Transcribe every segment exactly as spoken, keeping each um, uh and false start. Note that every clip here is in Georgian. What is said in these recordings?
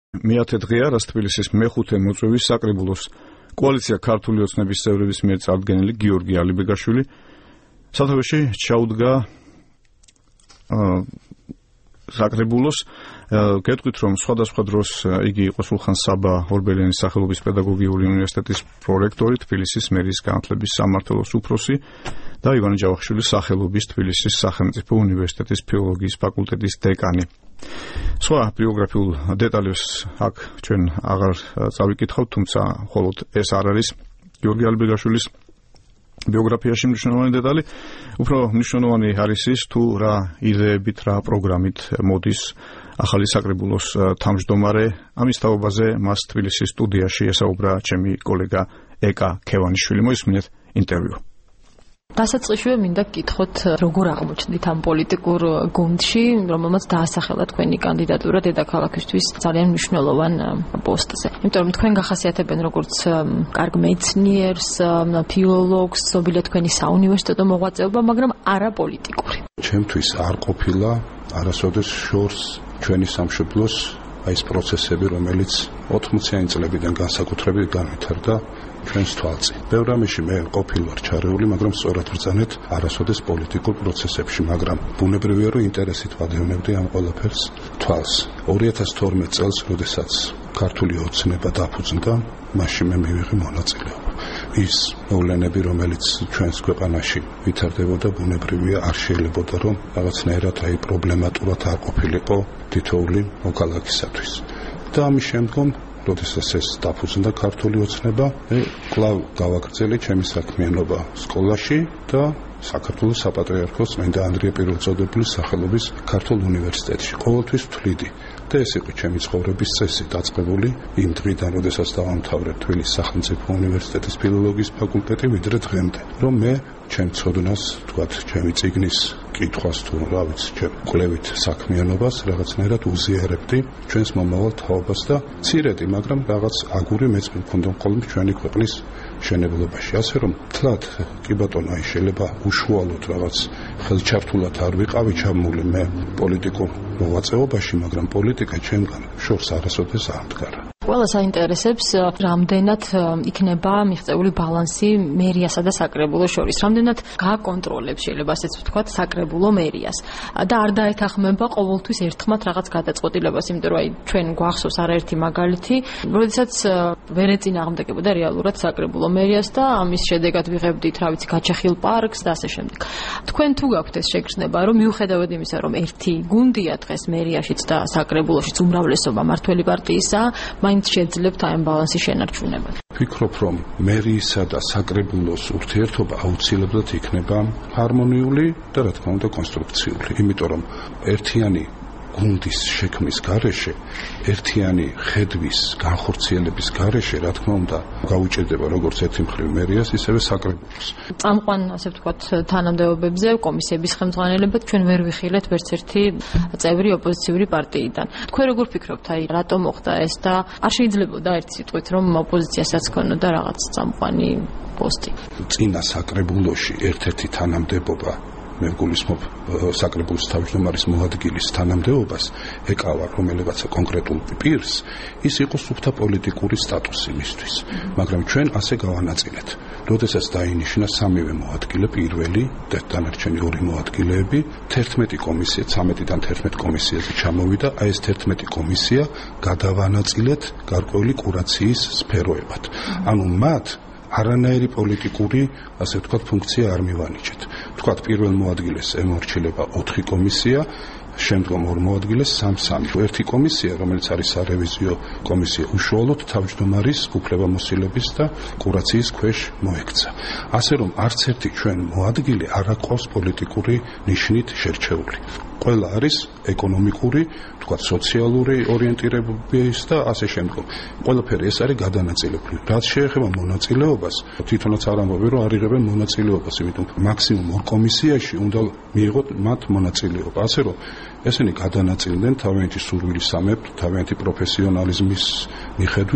მეათე დღეა, რაც თბილისის მეხუთე მოწვევის საკრებულოს კოალიცია ქართული ოცნების წევრების მიერ წარდგენილი გიორგი ალიბეგაშვილი სათავეში ჩაუდგა საკრებულოს. გეტყვით, რომ სხვადასხვა დროს იგი იყო სულხან საბა ორბელიანის სახელობის პედაგოგიური უნივერსიტეტის პრორექტორი, თბილისის მერის განათლების სამმართველოს უფროსი და ივანე ჯავახიშვილის სახელობის თბილისის სახელმწიფო უნივერსიტეტის ფილოლოგიის ფაკულტეტის დეკანი. სხვა ბიოგრაფიულ დეტალებს აქ ჩვენ აღარ წავიკითხავთ, თუმცა მხოლოდ ეს არ არის გიორგი ალიბეგაშვილის ბიოგრაფიაში მნიშვნელოვანი დეტალი. უფრო მნიშვნელოვანი არის ის, თუ რა იდეებით, რა პროგრამით მოდის ახალი საკრებულოს თავმჯდომარე. ამის თაობაზე მას თბილისის სტუდიაში ესაუბრა ჩემი კოლეგა ეკა ქევანიშვილი. მოისმინეთ ინტერვიუ. დასაწყისშივე მინდა გკითხოთ, როგორ აღმოჩნდით ამ პოლიტიკურ გუნდში, რომელმაც დაასახელა თქვენი კანდიდატურა დედაქალაქისთვის ძალიან მნიშვნელოვან პოსტზე. იმიტომ რომ თქვენ გახასიათებენ როგორც კარგ მეცნიერს, ფილოლოგს, ზოგადად თქვენი საუნივერსიტეტო მოღვაწეობა, მაგრამ არა პოლიტიკური. ჩემთვის არ ყოფილა არასოდეს შორს ჩვენი სამშობლოს აი ეს პროცესები, რომელიც ოთხმოციანი წლებიდან განსაკუთრებით განვითარდა ჩვენს თვალწინ. ბევრ რამეში მე ყოფილვარ ჩარეული, მაგრამ სწორად ვბრძანეთ არასოდეს პოლიტიკურ პროცესებში, მაგრამ ბუნებრივია, რომ ინტერესით ვადევნებდი ამ ყველაფერს თვალს. ორი ათას თორმეტ წელს, როდესაც ქართული ოცნება დაფუძნდა, მაშინ მე მივიღე მონაწილეობა. ის მოვლენები, რომელიც ჩვენს ქვეყანაში ვითარდებოდა, ბუნებრივია, არ შეიძლებოდა, რომ რაღაცნაირად აი პრობლემატურად არ ყოფილიყო თითოეული მოქალაქისათვის. და ამის შემდგომ როდესაც ეს დაფუძნდა ქართული ოცნება, მე კვლავ გავაგრძელე ჩემი საქმიანობა სკოლაში და საქართველოს საპატრიარქოს წმინდა ანდრია პირველწოდებულის სახელობის ქართულ უნივერსიტეტში. ყოველთვის ვთვლიდი და ეს იყო ჩემი ცხოვრების წესი, დაწყებული იმ დღიდან, როდესაც დავამთავრე თბილისის სახელმწიფო უნივერსიტეტის ფილოლოგიის ფაკულტეტი, ვიდრე დღემდე, რომ მე ჩემ ცოდნას, თქვათ, ჩემი წიგნის კითხვას თუ რა ვიცი, ჩემ კვლევით საქმიანობას რაღაცნაირად უზიარებდი ჩვენს მომავალ თაობას და მცირედი, მაგრამ რაღაც აგური მეც მქონდა მხოლოდ ჩვენი ქვეყნის მშენებლობაში. ასე რომ თლად კი ბატონო, აი შეიძლება უშუალოდ რაღაც ხელჩართულად არ ვიყავი ჩამული მე პოლიტიკურ მოღვაწეობაში, მაგრამ პოლიტიკა ჩემგან შორს არასოდეს არ მდგარა. ყველა საინტერესებს, რამდენად იქნება მიღწეული ბალანსი მერიასა და საკრებულოს შორის, რამდენად გააკონტროლებს, შეიძლება ასეც ვთქვათ, საკრებულო მერიას და არ დაეთანხმება ყოველთვის ერთხმად რაღაც გადაწყვეტილებას, იმიტომ რომ აი ჩვენ გვახსოვს არაერთი მაგალითი, როდესაც ვერ ეწინააღმდეგებოდა რეალურად საკრებულო მერიას და ამის შედეგად ვიღებდით, რა ვიცი, გაჩეხილ პარკს და ასე შემდეგ. თქვენ თუ გაქვთ ეს შეგრძნება, რომ მიუხედავად იმისა, რომ ერთი გუნდია დღეს მერიაშიც და საკრებულოშიც უმრავლესობა მართველი პარტიისაა, მაინც შეძლებთ აი ამ ბალანსის შენარჩუნება. ვფიქრობ, რომ მერიისა და საკრებულოს ურთიერთობა აუცილებლად იქნება ჰარმონიული და რა თქმა უნდა კონსტრუქციული, იმიტომ რომ ერთიანი გუნდის შექმნის გარეშე, ერთიანი ხედვის განხორციელების გარეშე, რა თქმა უნდა, გაუჭირდება როგორც ერთი მხრივ მერიას, ისევე საკრებულოს. წამყვან, ასე ვთქვათ, თანამდებობებზე კომისიების ხელმძღვანელობად ჩვენ ვერ ვიხილეთ ვერც ერთი წევრი ოპოზიციური პარტიიდან. თქვენ როგორ ფიქრობთ, აი რატომ მოხდა ეს და არ შეიძლებოდა ერთი სიტყვით, რომ ოპოზიციასაც ქონოდა რაღაც წამყვანი პოსტი? წინა საკრებულოში ერთ-ერთი თანამდებობა მე გულისხმობ საკრებულოს თავმჯდომარის მოადგილის თანამდებობას ეკავა რომელიღაცა კონკრეტულ პირს, ის იყო სუფთა პოლიტიკური სტატუსი მისთვის. მაგრამ ჩვენ ასე გავანაწილეთ. როდესაც დაინიშნა სამივე მოადგილე, პირველი და დანარჩენი ორი მოადგილეები, თერთმეტი კომისია, ცამეტიდან თერთმეტ კომისიაზე ჩამოვიდა, აი ეს თერთმეტი კომისია გადავანაწილეთ გარკვეული კურაციის სფეროებად. ანუ მათ არანაირი პოლიტიკური, ასე ვთქვათ, ფუნქცია არ მივანიჭეთ. ვთქვათ, პირველ მოადგილეს ემორჩილება ოთხი კომისია, შემდგომ ორ მოადგილეს სამ-სამი. ერთი კომისია, რომელიც არის სარევიზიო კომისია, უშუალოდ თავმჯდომარის უფლებამოსილების და კურაციის ქვეშ მოექცა. ასე რომ არც ერთი ჩვენ მოადგილე არ აქვს პოლიტიკური ნიშნით შერჩეული. ყველა არის ეკონომიკური, თქვათ, სოციალური ორიენტირების და ასე შემდგომ. ყველაფერი ეს არის გადანაწილებული. რაც შეეხება მონაწილეობას, თვითონაც არ ამბობენ, რომ არ იღებენ მონაწილეობას, იმიტომ მაქსიმუმ ორ კომისიაში უნდა მიიღოთ მათ მონაწილეობა. ასე რომ ესენი გადანაწილდნენ თავიანთი სურვილისამებრ, თავიანთი პროფესიონალიზმის მიხედვით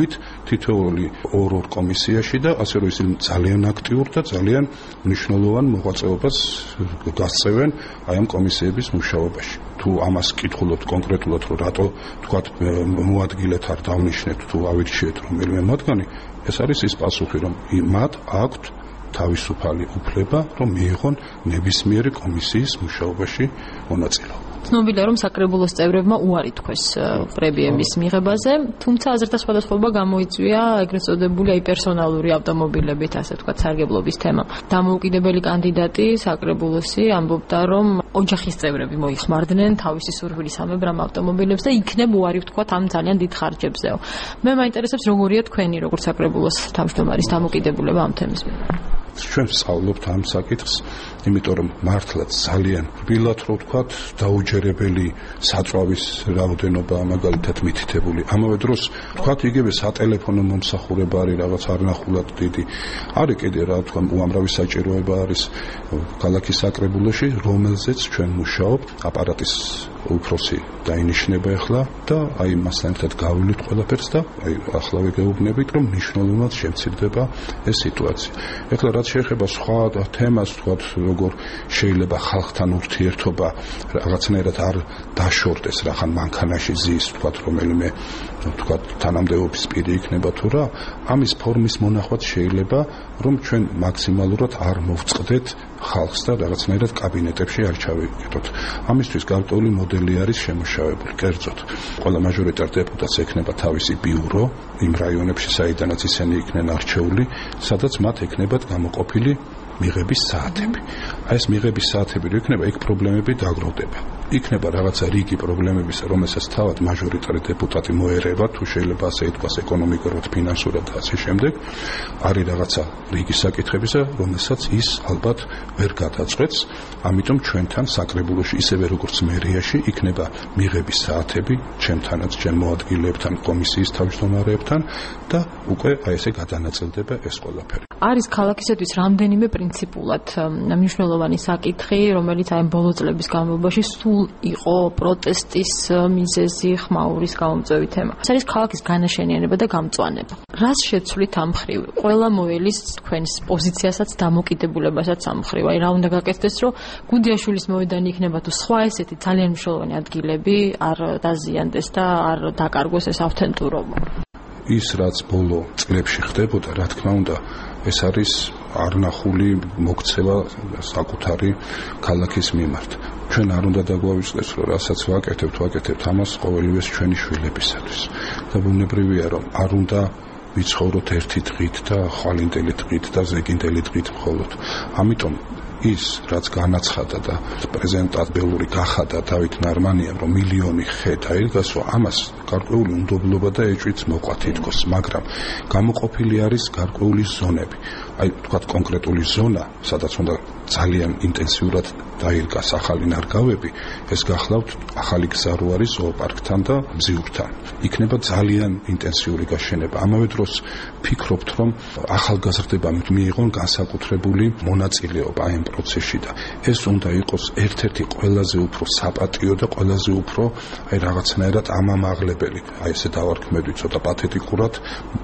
თითოეული ორ-ორ კომისიაში და ასე რომ ისინი ძალიან აქტიურ და ძალიან მნიშვნელოვან მოღვაწეობას გასწევენ აი ამ კომისიების მუშაობაში. თუ ამას კითხულობთ კონკრეტულად რომ რატო თქვათ მოადგილეთ არ დავნიშნეთ თუ ავირჩიეთ რომელიმე მათგანი, ეს არის ის პასუხი რომ მათ აქვთ თავისუფალი უფლება რომ მიიღონ ნებისმიერი კომისიის მუშაობაში მონაწილეობა. ცნობილია რომ საკრებულოს წევრებმა უარი თქვეს პრემიების მიღებაზე, თუმცა აზრთა სხვადასხვაობა გამოიწვია ეგრეთ წოდებული აი პერსონალური ავტომობილებით, ასე ვთქვათ, სარგებლობის თემა. დამოუკიდებელი კანდიდატი საკრებულოსი ამბობდა, რომ ოჯახის წევრები მოიხმარდნენ თავისი სურვილისამებრ ამ ავტომობილებს და იქნებ უარი ვთქვათ ამ ძალიან დიდ ხარჯებზეო. მე მაინტერესებს როგორია თქვენი როგორც საკრებულოს თავმჯდომარის დამოკიდებულება ამ თემის მიმართ. ჩვენ ვსწავლობთ ამ საკითხს, იმიტომ რომ მართლაც ძალიან რბილად რო ვთქვათ, დაუჯერებელი საწვავის რაოდენობა მაგალითად მითითებული. ამავე დროს ვთქვათ იგივე სატელეფონო მომსახურება არის რაღაც არნახულად დიდი. არის კიდე რა ვთქვა უამრავი საჭიროება არის ქალაქის საკრებულოში, რომელზეც ჩვენ მუშაობთ, აპარატის უფროსი დაინიშნება ახლა და აი მასთან ერთად გავივლით ყველაფერს და აი ახლავე გეუბნებით რომ მნიშვნელოვნად შემცირდება ეს სიტუაცია. ეხლა რაც შეეხება სხვა თემას, ვთქვათ, როგორ შეიძლება ხალხთან ურთიერთობა რაღაცნაირად არ დაშორდეს, რახან მანქანაში ზის, ვთქვათ, რომელიმე ვთქვათ, თანამდებობის პირი იქნება თუ რა, ამის ფორმის მონახვაც შეიძლება, რომ ჩვენ მაქსიმალურად არ მოვწყდეთ ხალხს და რაღაცნაირად კაბინეტებში არ ჩავიკეტოთ. ამისთვის გარკვეული მოდელი არის შემუშავებული. კერძოდ, ყველა მაჟორიტარ დეპუტატს ექნება თავისი ბიურო იმ რაიონებში, საიდანაც ისინი იქნენ არჩეული, სადაც მათ ექნებათ გამოყოფილი მიღების საათები. აი ეს მიღების საათები რო იქნება, იქ პრობლემები დაგროვდება. იქნება რაღაცა რიგი პრობლემების, რომელსაც თავად მაჟორიტარი დეპუტატი მოერება, თუ შეიძლება ასე ითქვას, ეკონომიკურად, ფინანსურად და ასე შემდეგ. არის რაღაცა რიგი საკითხებისა, რომელსაც ის ალბათ ვერ გადაწყვეტს. ამიტომ ჩვენთან საკრებულოში, ისევე როგორც მერიაში, იქნება მიღების საათები, ჩემთანაც, ჩემ მოადგილეებთან, კომისიის თავმჯდომარეებთან და უკვე აი ესე გადანაწილდება ეს ყველაფერი. არის ქალაქისათვის რამდენიმე პრინციპულად მნიშვნელოვანი საკითხი, რომელიც აი ბოლო წლების განმავლობაში სულ იყო პროტესტის მიზეზი, ხმაურის გამომწვევი თემა. ეს არის ქალაქის განაშენიანება და გამწვანება. რას შეცვლით ამ მხრივ? ყველა მოელის თქვენს პოზიციასაც, დამოკიდებულებასაც ამ მხრივ. აი რა უნდა გაკეთდეს, რომ გუდიაშვილის მოედანი იქნება თუ სხვა ესეთი ძალიან მნიშვნელოვანი ადგილები არ დაზიანდეს და არ დაკარგოს ეს ავთენტურობა. ის რაც ბოლო წლებში ხდებოდა, რა თქმა უნდა, ეს არის არნახული მოქცევა საკუთარი ქალაქის მიმართ. ჩვენ არ უნდა დაგვავიწყდეს, რომ რასაც ვაკეთებთ, ვაკეთებთ ამას ყოველივეს ჩვენი შვილებისათვის. და ბუნებრივია, რომ არ უნდა ვიცხოვროთ ერთი დღით და ხვალინდელი დღით და ზეგინდელი დღით მხოლოდ. ამიტომ ის რაც განაცხადა და პრეზენტაბელური გახადა დავით ნარმანიამ, რომ მილიონი ხე დაირგასო, ამას გარკვეული უნდობლობა და ეჭვიც მოყვა თითქოს, მაგრამ გამოყოფილი არის გარკვეული ზონები. აი თქვათ კონკრეტული ზონა, სადაც უნდა ძალიან ინტენსიურად დაირგას ახალი ნარგავები, ეს გახლავთ ახალი გზა რო არის ზოოპარკთან და მზიურთან. იქნება ძალიან ინტენსიური გაშენება. ამავე დროს ფიქრობთ, რომ ახალგაზრდებამ მიიღონ განსაკუთრებული მონაწილეობა ამ პროცესში და ეს უნდა იყოს ერთ-ერთი ყველაზე უფრო საპატიო და ყველაზე უფრო აი რაღაცნაირად ამამაღლებელი, აი ესე დავარქმევი ცოტა პათეტიკურად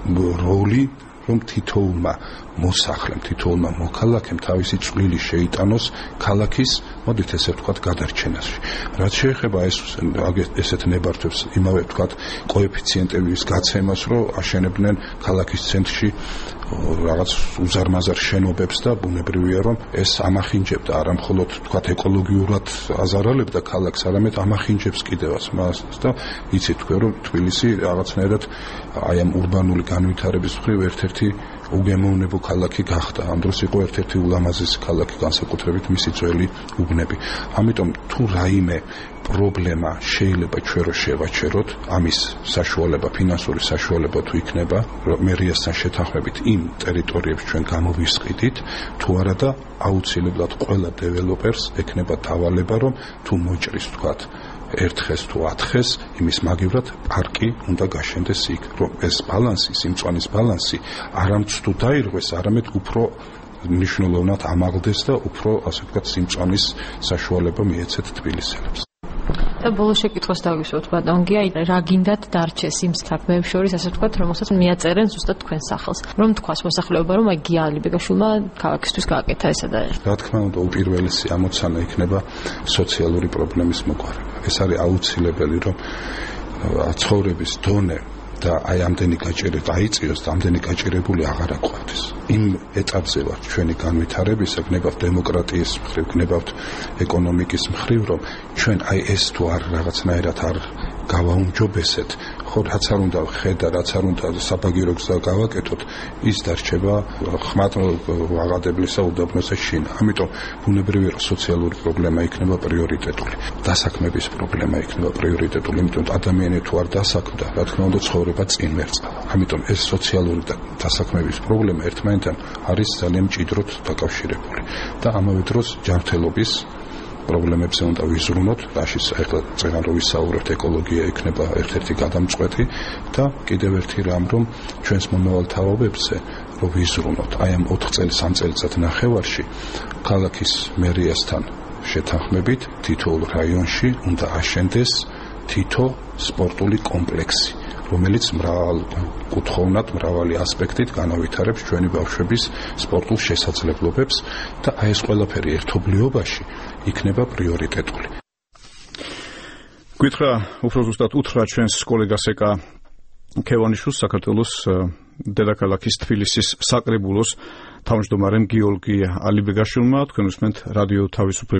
როლი, რომ თითოეულმა მოსახლემ, თითოეულმა მოქალაქემ თავისი წვლილი შეიტანოს ქალაქის, მოდით ესე ვთქვათ, გადარჩენაში. რაც შეეხება ეს ესეთ ნებართვებს, იმავე ვთქვათ, კოეფიციენტების გაცემას, რომ აშენებდნენ ქალაქის ცენტრში რაღაც უზარმაზარ შენობებს და ბუნებრივია, რომ ეს ამახინჯებდა არა მხოლოდ ვთქვათ ეკოლოგიურად აზარალებდა ქალაქს, არამედ ამახინჯებს კიდევაც მას და იცით თქვენ, რომ თბილისი რაღაცნაირად აი ამ ურბანული განვითარების მხრივ ერთ-ერთი უგემოვნებო ქალაქი გახდა. ამ დროს იყო ერთ-ერთი ულამაზესი ქალაქი, განსაკუთრებით მისი ძველი უბნები. ამიტომ თუ რაიმე პრობლემა შეიძლება ჩვენ რო შევაჩეროთ, ამის საშუალება, ფინანსური საშუალება თუ იქნება, მერიასთან შეთანხმებით იმ ტერიტორიებს ჩვენ გამოვისყიდით, თუ არა და აუცილებლად ყველა დეველოპერს ექნება დავალება, რომ თუ მოჭრის ვთქვათ ერთხეს თუ ათხეს, იმის მაგივრად პარკი უნდა გაშენდეს იქ, რომ ეს ბალანსი, სიმწვანის ბალანსი არამცდუ დაირღვეს, არამედ უფრო მნიშვნელოვნად ამაღლდეს და უფრო, ასე ვთქვათ, სიმწვანის საშუალება მიეცეთ თბილისელებს. და ბოლოს შეკითხვას დავისვოთ ბატონ გია, რა გინდათ დარჩეს იმ საქმეებს შორის, ასე ვთქვათ, რომელსაც მიაწერენ ზუსტად თქვენ სახელს. რომ თქვას მოსახლეობა, რომ აი გია ალიბეგაშვილმა ქალაქისთვის გააკეთა ესა და ეს. რა თქმა უნდა, უპირველესი ამოცანა იქნება სოციალური პრობლემის მოგვარება. ეს არის აუცილებელი, რომ ცხოვრების დონე და აი ამდენი გაჭირება დაიწიოს და ამდენი გაჭირებული აღარ აყვავდეს. იმ ეტაპზე ვართ ჩვენი განვითარებისა, გნებავთ დემოკრატიის მხრივ, გნებავთ ეკონომიკის მხრივ, რომ ჩვენ აი ეს თუ არ რაღაცნაირად არ გავაუმჯობესეთ, ხო, რაც არ უნდა ხედა, რაც არ უნდა საბაგირო გზა გავაკეთოთ, ის დარჩება ხმად აღადებლისა უდაბნოზე შინა. ამიტომ ბუნებრივია, რომ სოციალური პრობლემა იქნება პრიორიტეტული. დასაქმების პრობლემა იქნება პრიორიტეტული, იმიტომ რომ ადამიანი თუ არ დასაქმდა, რა თქმა უნდა, ცხოვრება წინ მერწყავა. ამიტომ ეს სოციალური დასაქმების პრობლემა ერთმანეთთან არის ძალიან მჭიდროდ დაკავშირებული. და ამავე დროს ჯანმრთელობის პრობლემებზე უნდა ვიზრუნოთ, რაშიც ახლა წეგან რო ვისაუბრებთ, ეკოლოგია იქნება ერთ-ერთი გადამწყვეტი და კიდევ ერთი რამ, რომ ჩვენს მომავალ თაობებზე რო ვიზრუნოთ, აი ამ ოთხ წელი სამ წელიწად ნახევარში ქალაქის მერიასთან შეთანხმებით თითოეულ რაიონში უნდა აშენდეს თითო სპორტული კომპლექსი, რომელიც მრავალკუთხოვნად, მრავალი ასპექტით განავითარებს ჩვენი ბავშვების სპორტულ შესაძლებლობებს და აი ეს ყველაფერი ერთობლიობაში იქნება პრიორიტეტული. გითხრა, უფრო ზუსტად უთხრა ჩვენს კოლეგას ეკა ქევანიშვილს, საქართველოს დედაქალაქის თბილისის საკრებულოს თავმჯდომარემ გიორგი ალიბეგაშვილმა. თქვენ უსმენთ რადიო თავისუფლების